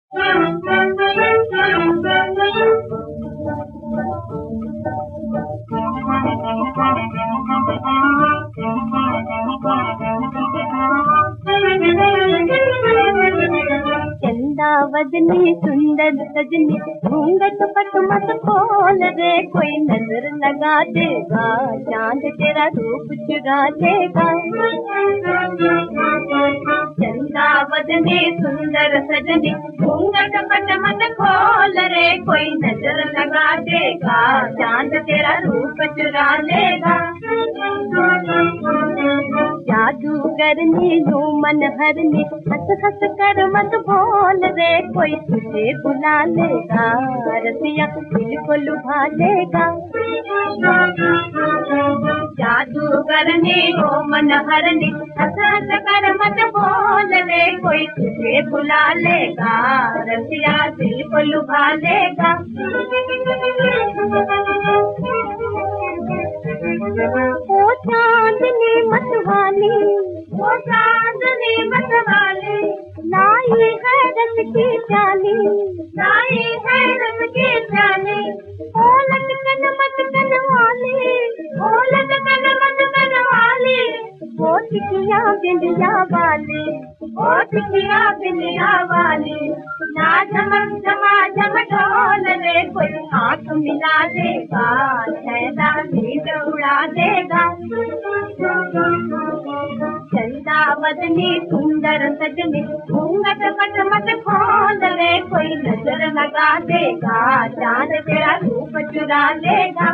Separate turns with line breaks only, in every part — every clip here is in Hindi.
वदनी सुंदर सजनी घूंघट पट मत खोल रे, कोई नजर लगा देगा चांद तेरा रूप चुरा लेगा। चंदा वदनी सुंदर सजनी घूंघट पट मत खोल रे, कोई नजर लगा देगा चांद तेरा रूप चुरा लेगा। जादूगरनी यूं मन हरनी हंस हंस कर मत बोल रे, कोई तुझे बुला लेगा रसिया दिल को लुभा लेगा। जादूगरनी हो मन हरनी हंस हंस कर मत बोल रे, कोई तुझे बुला लेगा रसिया दिल को लुभा लेगा। ओ चांदनी मतवाली, ओ चांदनी मतवाली, लाई है रस की प्याली, लाई है रस की प्याली। ओ लटकन मटकन वाली, ओ लटकन मटकन वाली, ओ टिकिया बिंदिया वाली, ओ टिकिया बिंदिया वाली। ना झमक झमा झम ढोल रे, कोई हाथ मिला देगा छैला नींद उड़ा देगा। चंदा वदनी सुंदर सजनी घूंघट पट मत खोल रे, कोई नजर लगा देगा चांद तेरा रूप चुरा लेगा।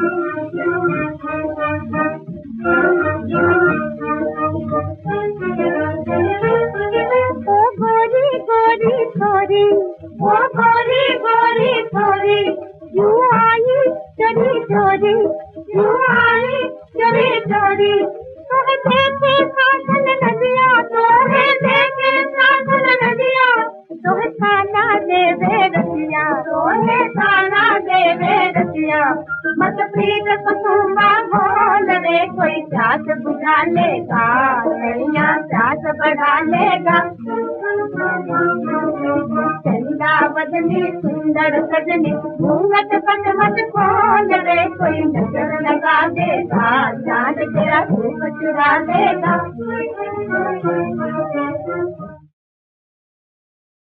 ओ गोरी गोरी छोरी, ओ गोरी गोरी छोरी, यूं आई चोरी चोरी, यूं आई चोरी चोरी। तोहे देखे साधन नदिया, तोहे देखे साधन नदिया, तोहे ताना देवे रसिया, तोहे ताना देवे रसिया। मत प्रीत कुसुमा बोल रे, कोई प्यास बुझा लेगा नैया प्यास बढ़ा लेगा। चंदा वदनी सुंदर सजनी घूंघट पट मत खोल रे, कोई नजर लगा देगा चांद तेरा रूप चुरा लेगा।